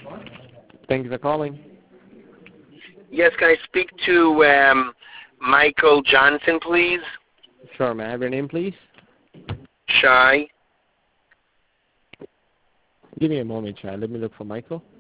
Thank you for calling. Yes, can I speak to Michael Johnson, please? Sure, may I have your name, please? Shy. Give me a moment, child. Let me look for Michael.